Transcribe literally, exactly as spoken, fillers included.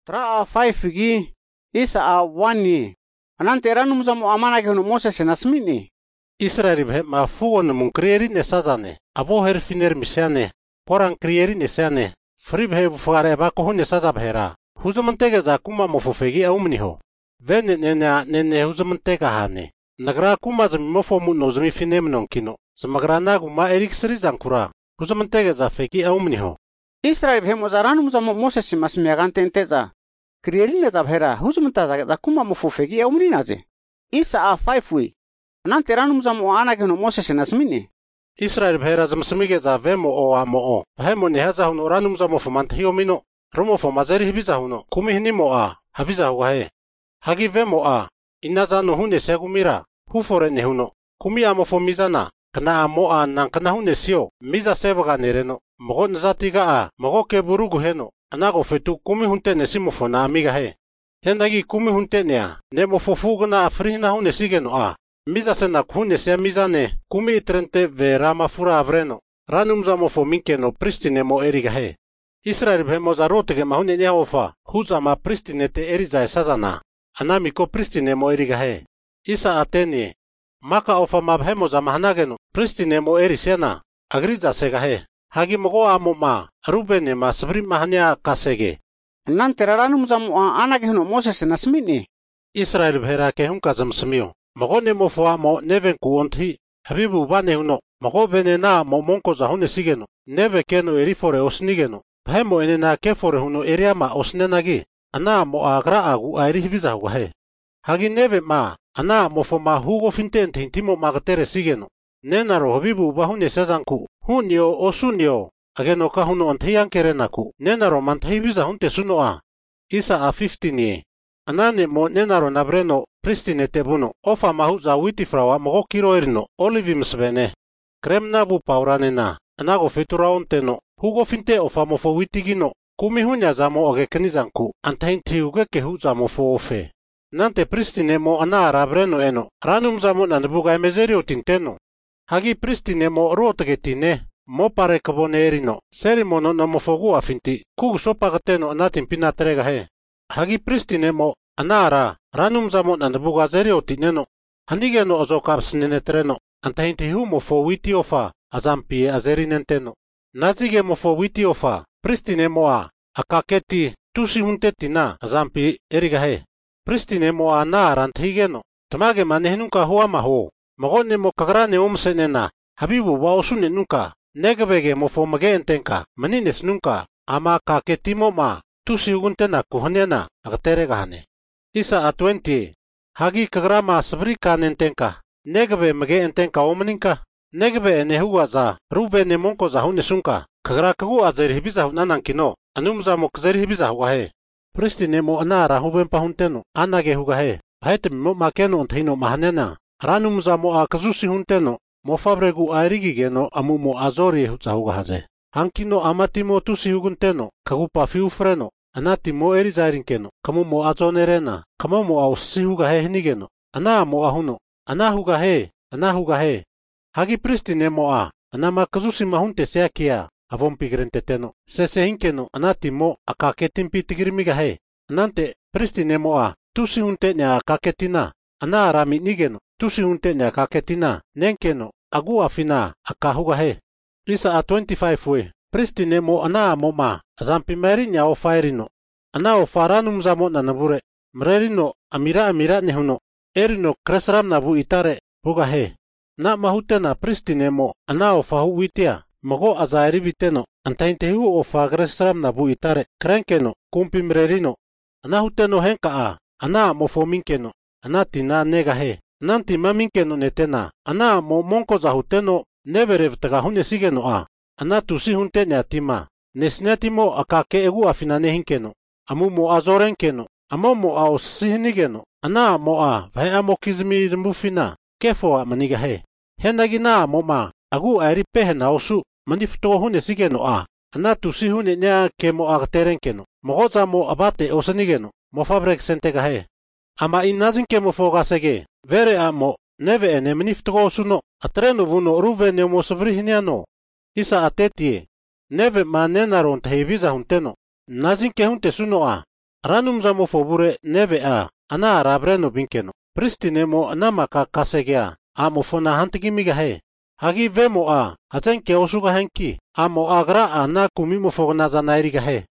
Tra a five gi isa a one ye. Anante ranum zamo amana ke no Moses nasmini. Israel be ma fuon mun krieri ne sazane. Avo her finer misiane. Porang krieri ne sane. Frib he fare ba ko ne sazabhera. Huzamantega za kuma mofofegi aumniho. Vene nena nene huzamantega hane. Nagra kuma zami mofo mu no zami finem non kino. Zamagra nagu ma erik sri zankura. Huzamantega za feki aumniho. Israel be mo zaranum zamo Moses masmiagante enteza. Krierine zabhera huzamanta za kuma mofofegi aumrinaze. Isa a five we. Anante ranum zamo ana ke no Moses nasmini. Israel bhera zamsmige za vemo o amo o. Hemo ne haza huno ranum zamo fomanthiyo mino. Romo fo mazeri hibiza huno. Kumi hinimo a. Haviza huahe. Hagi vemo a. Inaza no hune segumira. Hufore ne huno. Kumi amo fo mizana. Kana amo a nan kana hune sio. Miza sevaga nereno. Mogo nzatiga a. Mogo ke burugu heno. Anago fetu kumi hunte ne simo fo na amiga he. Hendagi kumi hunte nea. Ne mo fo fugna afrihina hune sigeno a. Miza sena hune sea mizane. Kumi itrente ve rama fura avreno. Ranum zamo fo minkeno pristine mo eriga he. Israel be mozarote ke mahune ne ofa. Huza ma pristine te eriza e sazana. Anami ko pristine mo eriga he. Isa ateni. Maka ofa mabhemo za mahanageno. Pristine mo eri sena. Agriza sega he. Hagi mogo amo ma. Rubene ma sabri mahania kasege. Nante ranum zamo ana ke no Moses nasmini. Israel bhera ke hunka zamsmio. Mogo ne mo fo amo neven ku onthi. Habibu bane huno. Mogo bene na mo monko za hune sigeno. Neve keno erifore osnigeno. Hemo ene na kefore huno eria ma osnenagi. Ana mo agra agu airi hiviza huahe. Hagi neve ma. Ana mo fo ma hugo fintente intimo magatere sigeno. Nenaro habibu bahune sazanku. Hunio osunio. Ageno ka huno antiyan kerenaku. Nenaro mantahibiza hunte suno a. Isa a fifteen ye. Anane mo nenaro nabreno pristine tebuno. Ofa mahuza witifrawa mogo kiro erino. Olivim svene. Kremnabu pauranena. Anago fituraonteno. Hugo finte ofa mofo witigino. Kumi hunya zamo ogekenizanku. Antahinti ugeke hu zamo fo ofe. Nante pristine mo ana arabreno eno. Ranum zamo nanbuga emezerio tinteno. Hagi pristine mo ruotegetine. Mo pare kabone erino. Serimono na mofogu afinti. Kugu sopagateno anatin pinatrega he. Hagi pristine mo anara. Ranum zamo nanbuga zerio tineno. Hanigeno ozokapsnenetreno. Antahinti hu mofo witi ofa. Azampi azerinenteno. Nazige mofo witi ofa. Pristine moa. Akaketi. Tusi huntetina. Azampi erigahe. Pristine moa na aranthigeno. Tamage manehnunka huwa maho. Magone mo kagrane umsenena. Habibu wa osune nunka. Negabege mofo mage entenka. Manines nunka. Ama kaketi mo ma. Tusi huguntena kuhonena. Agateregahane. Isa a twenty. Hagi kagrama sabri kanentenka. Negabe mage entenka omaninka. Negbe ene huwa za. Rube ne monko za hune sunka. Kagra kagu azeri hibiza hunanan kino. Anumza mo kazeri hibiza hugahe. Pristine mo anara huben pahunteno. Anage hugahe. Haite mo makeno ontahino mahanena. Ranumza mo a kazusi hunteno. Mo fabregu airigigeno amu mo azori huza hugahaze. Hankino amati mo tusi hugunteno. Kagupa fiufreno. Anati mo erizarinkeno. Kamu mo azonerena. Kamu mo ausisi hugahe hinigeno. Ana mo ahuno. Ana hugahe. Ana hugahe. Hagi pristine mo a. Anama kazusi mahunte seakia. Avon pigrenteteno. Sese hinkeno. Anati mo akaketin pitigirmiga he. Anante pristine mo a. Tusi hunte ne akaketina. Ana arami nigeno. Tusi hunte ne akaketina. Nenkeno. Agu afina. Akahuga he. Isa a twenty-five we. Pristine mo ana mo ma. Azampi merinya o fairino. Ana o faranum zamo nanabure. Mrerino amira amira nehuno. Erino kresram nabu itare. Huga he. Na mahutena pristine mo. Ana o fahu witia. Mago azairi viteno. Antaintehu o fagresram nabu itare. Krenkeno. Kumpi mrerino. Ana huteno henka a. Ana mo fominkeno. Ana tina nega he. Nanti maminkeno netena. Ana mo monko za huteno. Neverev tagahune sigeno a. Ana tusi huntene atima. Nesnetimo akake egu afinane hinkeno. Amu mo azorenkeno. Amo mo a osihinigeno. Ana mo a. Vahe amo kizmi zmbufina. Kefo a maniga he. Henagina mo ma. Agu airi pehena osu. Manifto hune sigeno a. Ana tusi hune nea kemo agterenkeno. Mogoza mo abate osanigeno. Mo fabrek sentega he. Ama inazin kemo fogasege. Vere amo. Neve ene manifto osuno. Atreno vuno ruve nemo savrihiniano. Isa atetie. Neve ma nenaron tahibiza hunteno. Nazin ke hunte suno a. Ranumza mofo bure neve a, ana arabreno binkeno. Pristinemo anama ka kasegea, a mofona hantigimiga he. Hagi vemo a, azenke osuga henki, a mo agra a na kumimofo nazanairiga he.